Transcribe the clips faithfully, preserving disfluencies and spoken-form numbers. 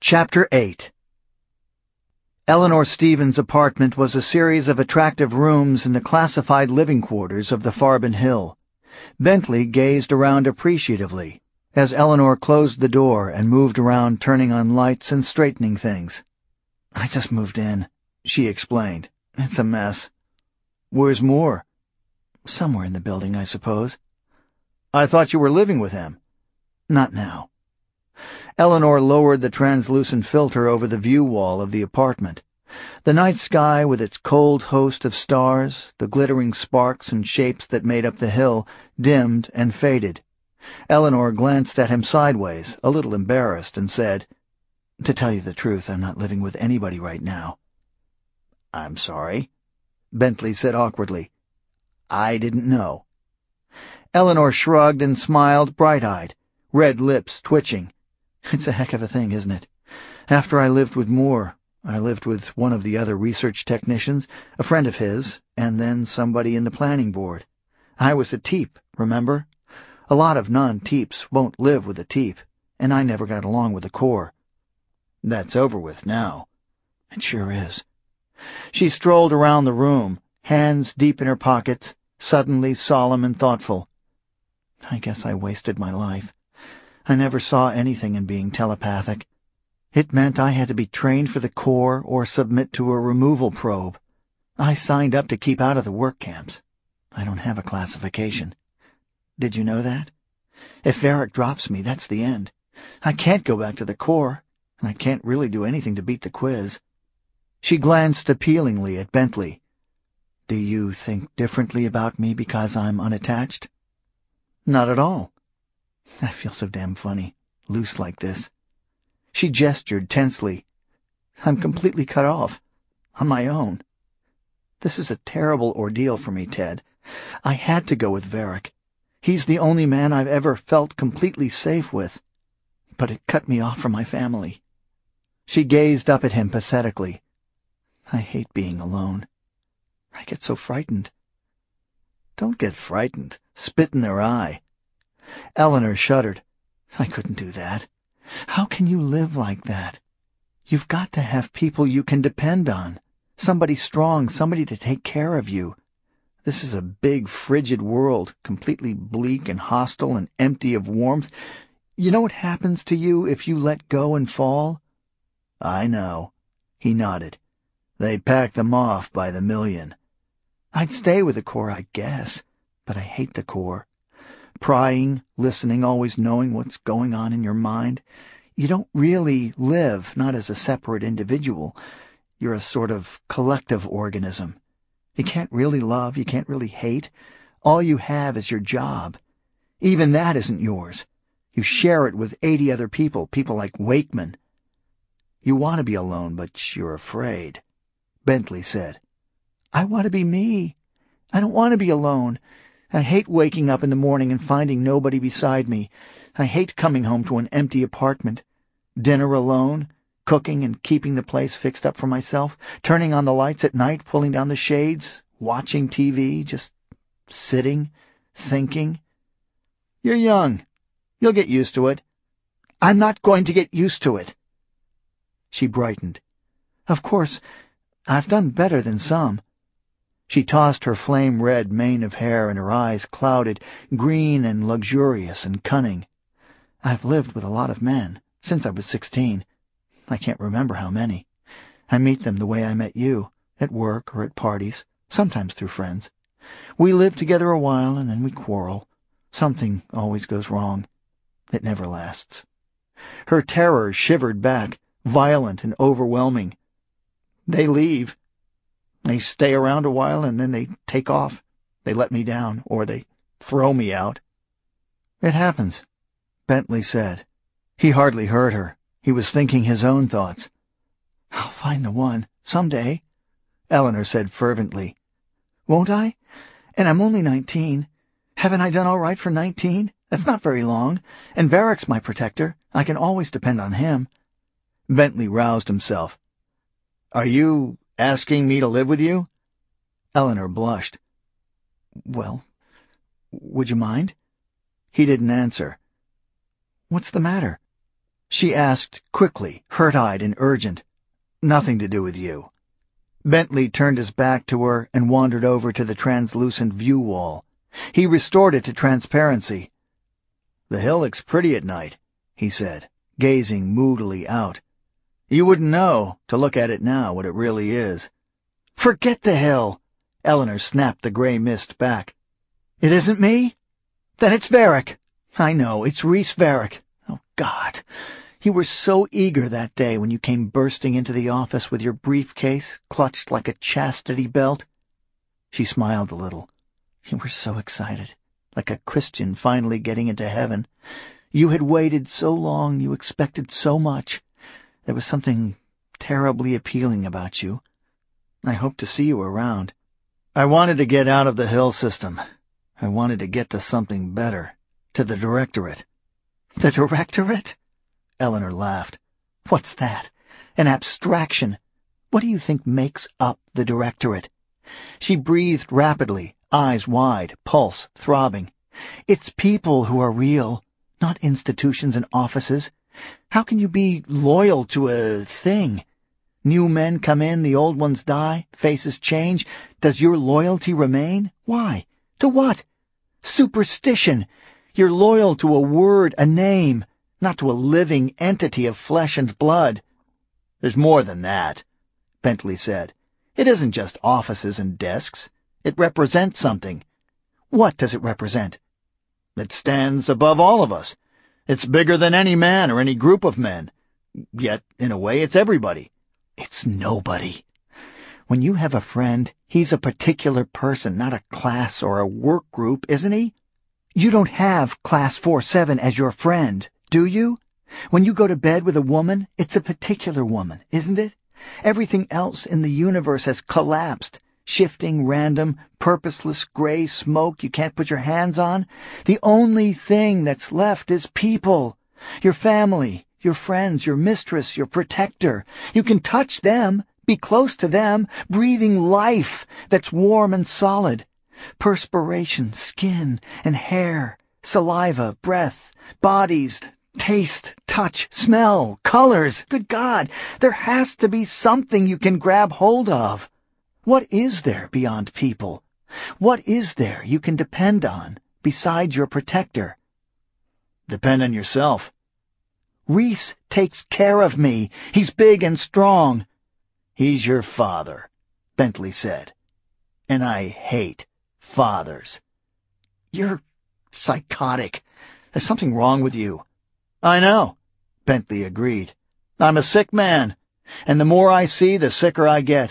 Chapter eight. Eleanor Stevens' apartment was a series of attractive rooms in the classified living quarters of the Farbin Hill. Bentley gazed around appreciatively as Eleanor closed the door and moved around, turning on lights and straightening things. "I just moved in," she explained. "It's a mess." "Where's Moore?" "Somewhere in the building, I suppose." "I thought you were living with him." "Not now." Eleanor lowered the translucent filter over the view wall of the apartment. The night sky, with its cold host of stars, the glittering sparks and shapes that made up the hill, dimmed and faded. Eleanor glanced at him sideways, a little embarrassed, and said, "To tell you the truth, I'm not living with anybody right now." "I'm sorry," Bentley said awkwardly. "I didn't know." Eleanor shrugged and smiled bright-eyed, red lips twitching. "It's a heck of a thing, isn't it? After I lived with Moore, I lived with one of the other research technicians, a friend of his, and then somebody in the planning board. I was a teep, remember? A lot of non-teeps won't live with a teep, and I never got along with the Corps. That's over with now." "It sure is." She strolled around the room, hands deep in her pockets, suddenly solemn and thoughtful. "I guess I wasted my life. I never saw anything in being telepathic. It meant I had to be trained for the Corps or submit to a removal probe. I signed up to keep out of the work camps. I don't have a classification. Did you know that? If Varric drops me, that's the end. I can't go back to the Corps, and I can't really do anything to beat the quiz." She glanced appealingly at Bentley. "Do you think differently about me because I'm unattached?" "Not at all." "I feel so damn funny, loose like this." She gestured tensely. "I'm completely cut off, on my own. This is a terrible ordeal for me, Ted. I had to go with Varric. He's the only man I've ever felt completely safe with. But it cut me off from my family." She gazed up at him pathetically. "I hate being alone. I get so frightened." "Don't get frightened. Spit in their eye." Eleanor shuddered. "I couldn't do that. How can you live like that? You've got to have people you can depend on. Somebody strong, somebody to take care of you. This is a big, frigid world, completely bleak and hostile and empty of warmth. You know what happens to you if you let go and fall?" "I know." He nodded. "They pack them off by the million." "I'd stay with the Corps, I guess, but I hate the Corps. Prying, listening, always knowing what's going on in your mind. You don't really live, not as a separate individual. You're a sort of collective organism. You can't really love, you can't really hate. All you have is your job. Even that isn't yours. You share it with eighty other people, people like Wakeman." "You want to be alone, but you're afraid," Bentley said. "I want to be me. I don't want to be alone. I hate waking up in the morning and finding nobody beside me. I hate coming home to an empty apartment. Dinner alone, cooking and keeping the place fixed up for myself, turning on the lights at night, pulling down the shades, watching T V, just sitting, thinking." "You're young. You'll get used to it." "I'm not going to get used to it." She brightened. "Of course, I've done better than some." She tossed her flame-red mane of hair, and her eyes clouded, green and luxurious and cunning. "I've lived with a lot of men, since I was sixteen. I can't remember how many. I meet them the way I met you, at work or at parties, sometimes through friends. We live together a while, and then we quarrel. Something always goes wrong. It never lasts." Her terror shivered back, violent and overwhelming. "They leave. They stay around a while, and then they take off. They let me down, or they throw me out." "It happens," Bentley said. He hardly heard her. He was thinking his own thoughts. "I'll find the one, someday," Eleanor said fervently. "Won't I? And I'm only nineteen. Haven't I done all right for nineteen? That's not very long. And Varric's my protector. I can always depend on him." Bentley roused himself. "Are you asking me to live with you?" Eleanor blushed. "Well, would you mind?" He didn't answer. "What's the matter?" She asked quickly, hurt-eyed and urgent. "Nothing to do with you." Bentley turned his back to her and wandered over to the translucent view wall. He restored it to transparency. "The hill looks pretty at night," he said, gazing moodily out. "You wouldn't know, to look at it now, what it really is." "Forget the hill!" Eleanor snapped the gray mist back. "It isn't me? Then it's Varric. I know, it's Rhys Varric. Oh, God. You were so eager that day when you came bursting into the office with your briefcase clutched like a chastity belt." She smiled a little. "You were so excited, like a Christian finally getting into heaven. You had waited so long, you expected so much. There was something terribly appealing about you. I hoped to see you around. I wanted to get out of the Hill system. I wanted to get to something better, to the Directorate." "The Directorate?" Eleanor laughed. "What's that? An abstraction. What do you think makes up the Directorate?" She breathed rapidly, eyes wide, pulse throbbing. "It's people who are real, not institutions and offices. How can you be loyal to a thing? New men come in, the old ones die, faces change. Does your loyalty remain? Why? To what? Superstition. You're loyal to a word, a name, not to a living entity of flesh and blood." "There's more than that," Bentley said. "It isn't just offices and desks. It represents something." "What does it represent?" "It stands above all of us. It's bigger than any man or any group of men. Yet, in a way, it's everybody." "It's nobody. When you have a friend, he's a particular person, not a class or a work group, isn't he? You don't have Class four seven as your friend, do you? When you go to bed with a woman, it's a particular woman, isn't it? Everything else in the universe has collapsed. Shifting, random, purposeless gray smoke you can't put your hands on. The only thing that's left is people. Your family, your friends, your mistress, your protector. You can touch them, be close to them, breathing life that's warm and solid. Perspiration, skin and hair, saliva, breath, bodies, taste, touch, smell, colors. Good God, there has to be something you can grab hold of. What is there beyond people? What is there you can depend on besides your protector?" "Depend on yourself." "Rhys takes care of me. He's big and strong." "He's your father," Bentley said. "And I hate fathers." "You're psychotic. There's something wrong with you." "I know," Bentley agreed. "I'm a sick man, and the more I see, the sicker I get.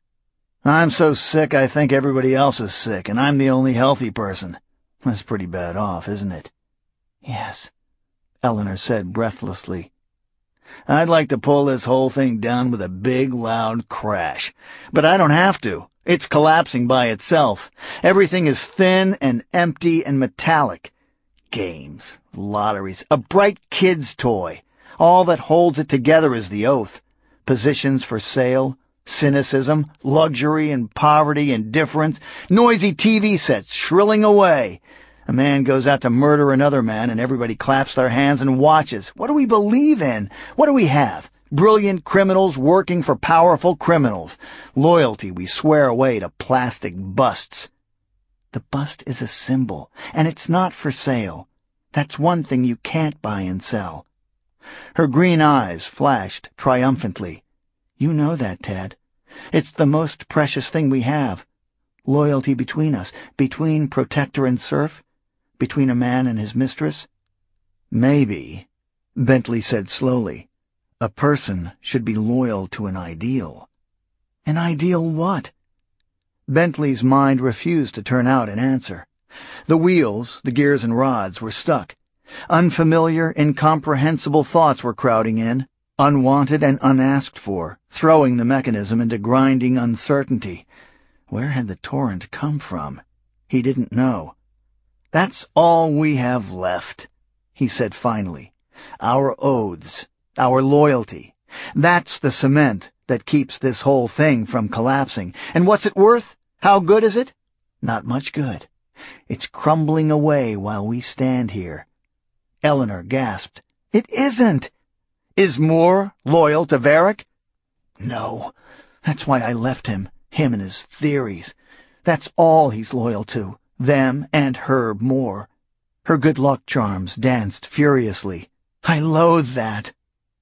I'm so sick I think everybody else is sick, and I'm the only healthy person. That's pretty bad off, isn't it?" "Yes," Eleanor said breathlessly. "I'd like to pull this whole thing down with a big, loud crash. But I don't have to. It's collapsing by itself. Everything is thin and empty and metallic. Games, lotteries, a bright kid's toy. All that holds it together is the oath. Positions for sale, cynicism, luxury and poverty, indifference, noisy T V sets shrilling away. A man goes out to murder another man and everybody claps their hands and watches. What do we believe in? What do we have? Brilliant criminals working for powerful criminals. Loyalty we swear away to plastic busts." "The bust is a symbol, and it's not for sale. That's one thing you can't buy and sell." Her green eyes flashed triumphantly. "You know that, Ted. It's the most precious thing we have. Loyalty between us, between protector and serf, between a man and his mistress." "Maybe," Bentley said slowly, "a person should be loyal to an ideal." "An ideal what?" Bentley's mind refused to turn out an answer. The wheels, the gears and rods, were stuck. Unfamiliar, incomprehensible thoughts were crowding in, unwanted and unasked for, throwing the mechanism into grinding uncertainty. Where had the torrent come from? He didn't know. "That's all we have left," he said finally. "Our oaths, our loyalty. That's the cement that keeps this whole thing from collapsing. And what's it worth? How good is it? Not much good. It's crumbling away while we stand here." Eleanor gasped. "It isn't!" Is Moore loyal to Varric? No. That's why I left him, him and his theories. That's all he's loyal to, them and Herb Moore. Her good luck charms danced furiously. I loathe that.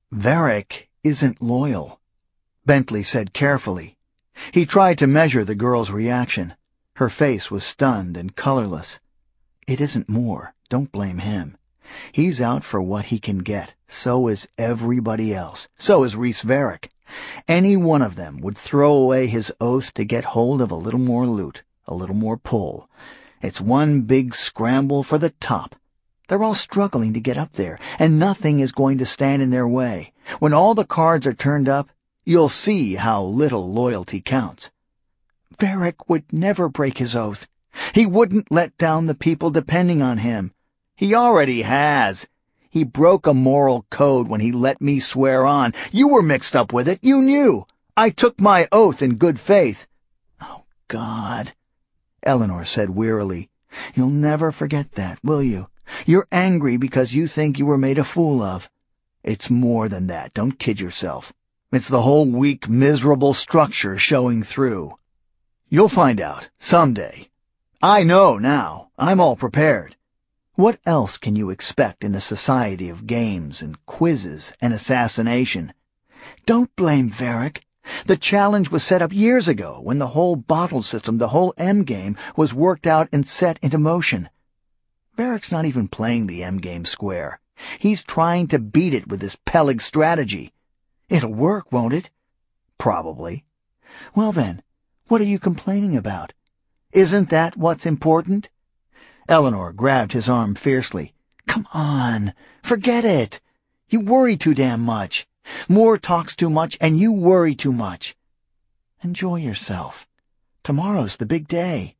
Varric isn't loyal, Bentley said carefully. He tried to measure the girl's reaction. Her face was stunned and colorless. It isn't Moore. Don't blame him. He's out for what he can get. So is everybody else. So is Rhys Varric. Any one of them would throw away his oath to get hold of a little more loot, a little more pull. It's one big scramble for the top. They're all struggling to get up there, and nothing is going to stand in their way. When all the cards are turned up, you'll see how little loyalty counts. Varric would never break his oath. He wouldn't let down the people depending on him. He already has. He broke a moral code when he let me swear on. You were mixed up with it. You knew. I took my oath in good faith. Oh, God, Eleanor said wearily. You'll never forget that, will you? You're angry because you think you were made a fool of. It's more than that. Don't kid yourself. It's the whole weak, miserable structure showing through. You'll find out, someday. I know now. I'm all prepared. What else can you expect in a society of games and quizzes and assassination? Don't blame Varric. The challenge was set up years ago when the whole bottle system, the whole M-game, was worked out and set into motion. Varric's not even playing the M-game square. He's trying to beat it with his Peleg strategy. It'll work, won't it? Probably. Well then, what are you complaining about? Isn't that what's important? Eleanor grabbed his arm fiercely. Come on, forget it. You worry too damn much. Moore talks too much, and you worry too much. Enjoy yourself. Tomorrow's the big day.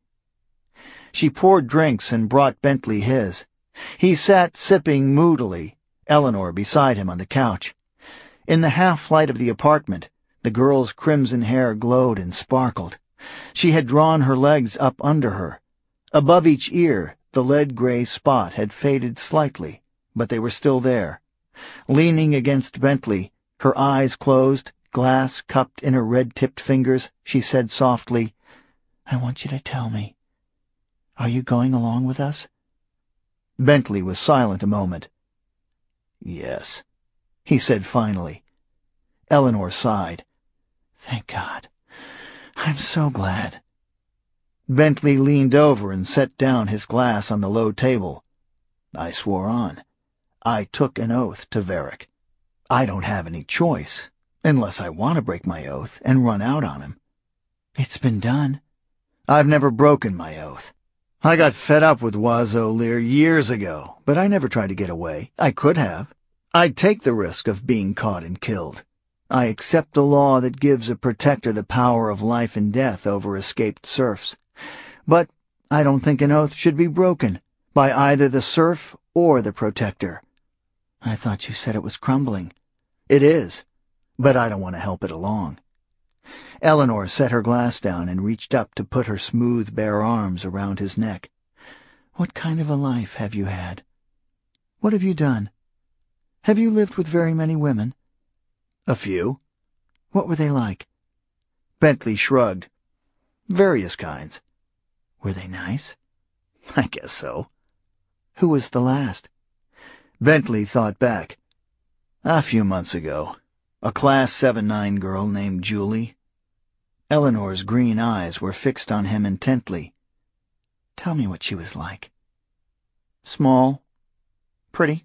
She poured drinks and brought Bentley his. He sat sipping moodily, Eleanor beside him on the couch. In the half-light of the apartment, the girl's crimson hair glowed and sparkled. She had drawn her legs up under her. Above each ear, the lead-gray spot had faded slightly, but they were still there. Leaning against Bentley, her eyes closed, glass cupped in her red-tipped fingers, she said softly, I want you to tell me. Are you going along with us? Bentley was silent a moment. Yes, he said finally. Eleanor sighed. Thank God. I'm so glad. Bentley leaned over and set down his glass on the low table. I swore on. I took an oath to Varric. I don't have any choice, unless I want to break my oath and run out on him. It's been done. I've never broken my oath. I got fed up with Oiseau Lear years ago, but I never tried to get away. I could have. I'd take the risk of being caught and killed. I accept the law that gives a protector the power of life and death over escaped serfs. But I don't think an oath should be broken by either the serf or the protector. I thought you said it was crumbling. It is, but I don't want to help it along. Eleanor set her glass down and reached up to put her smooth, bare arms around his neck. What kind of a life have you had? What have you done? Have you lived with very many women? A few. What were they like? Bentley shrugged. Various kinds. Were they nice? I guess so. Who was the last? Bentley thought back. A few months ago. A class seven nine girl named Julie. Eleanor's green eyes were fixed on him intently. Tell me what she was like. Small. Pretty.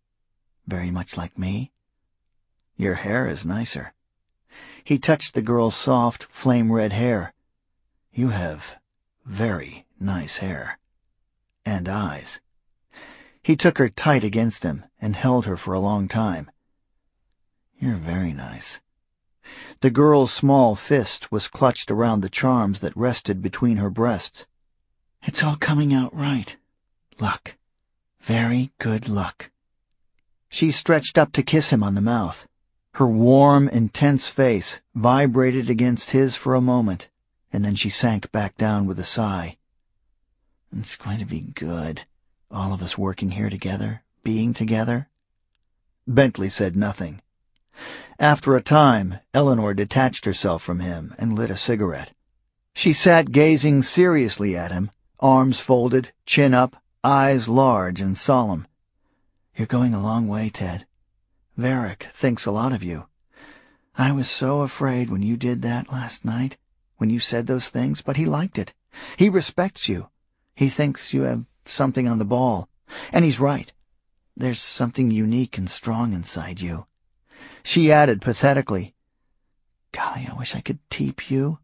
Very much like me. Your hair is nicer. He touched the girl's soft, flame-red hair. You have very nice hair. And eyes. He took her tight against him and held her for a long time. You're very nice. The girl's small fist was clutched around the charms that rested between her breasts. It's all coming out right. Luck. Very good luck. She stretched up to kiss him on the mouth. Her warm, intense face vibrated against his for a moment, and then she sank back down with a sigh. It's going to be good, all of us working here together, being together. Bentley said nothing. After a time, Eleanor detached herself from him and lit a cigarette. She sat gazing seriously at him, arms folded, chin up, eyes large and solemn. "You're going a long way, Ted. Varric thinks a lot of you. I was so afraid when you did that last night, when you said those things, but he liked it. He respects you. He thinks you have something on the ball. And he's right. There's something unique and strong inside you." She added pathetically, "Golly, I wish I could teep you.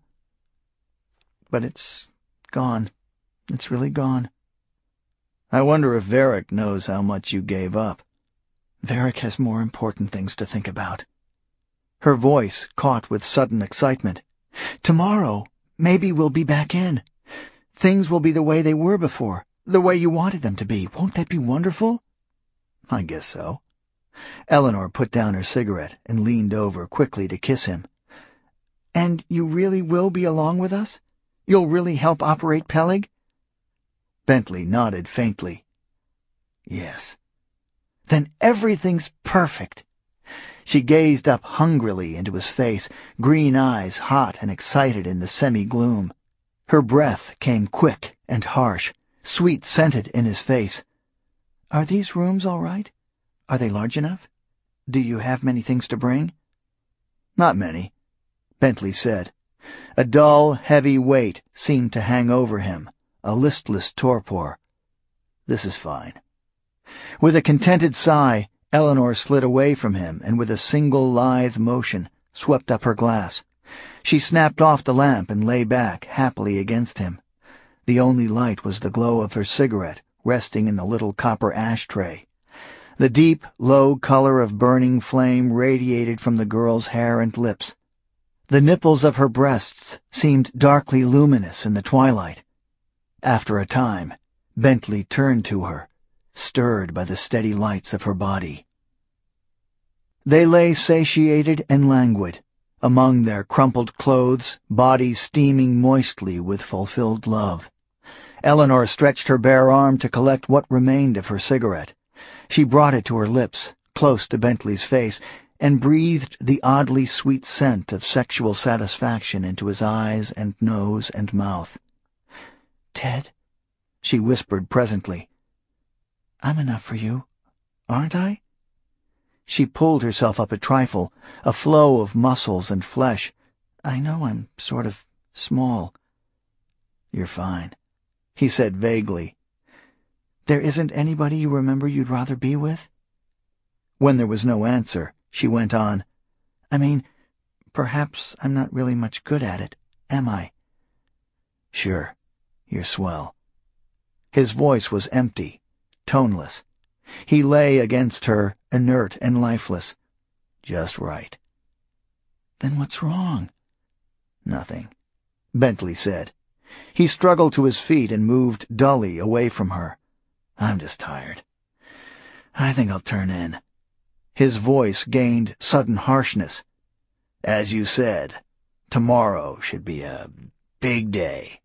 But it's gone. It's really gone. I wonder if Varric knows how much you gave up." "Varric has more important things to think about." Her voice caught with sudden excitement. "Tomorrow, maybe we'll be back in. Things will be the way they were before, the way you wanted them to be. Won't that be wonderful?" "I guess so." Eleanor put down her cigarette and leaned over quickly to kiss him. "And you really will be along with us? You'll really help operate Peleg?" Bentley nodded faintly. "Yes." "Then everything's perfect." She gazed up hungrily into his face, green eyes hot and excited in the semi-gloom. Her breath came quick and harsh, sweet-scented in his face. "Are these rooms all right? Are they large enough? Do you have many things to bring?" "Not many," Bentley said. A dull, heavy weight seemed to hang over him, a listless torpor. "This is fine." With a contented sigh, Eleanor slid away from him and with a single lithe motion swept up her glass. She snapped off the lamp and lay back happily against him. The only light was the glow of her cigarette resting in the little copper ashtray. The deep, low color of burning flame radiated from the girl's hair and lips. The nipples of her breasts seemed darkly luminous in the twilight. After a time, Bentley turned to her, stirred by the steady lights of her body. They lay satiated and languid, among their crumpled clothes, bodies steaming moistly with fulfilled love. Eleanor stretched her bare arm to collect what remained of her cigarette. She brought it to her lips, close to Bentley's face, and breathed the oddly sweet scent of sexual satisfaction into his eyes and nose and mouth. "Ted," she whispered presently, "I'm enough for you, aren't I?" She pulled herself up a trifle, a flow of muscles and flesh. "I know I'm sort of small." "You're fine," he said vaguely. "There isn't anybody you remember you'd rather be with?" When there was no answer, she went on, "I mean, perhaps I'm not really much good at it, am I?" "Sure, you're swell." His voice was empty, toneless. He lay against her, inert and lifeless. "Just right." "Then what's wrong?" "Nothing," Bentley said. He struggled to his feet and moved dully away from her. "I'm just tired. I think I'll turn in." His voice gained sudden harshness. "As you said, tomorrow should be a big day."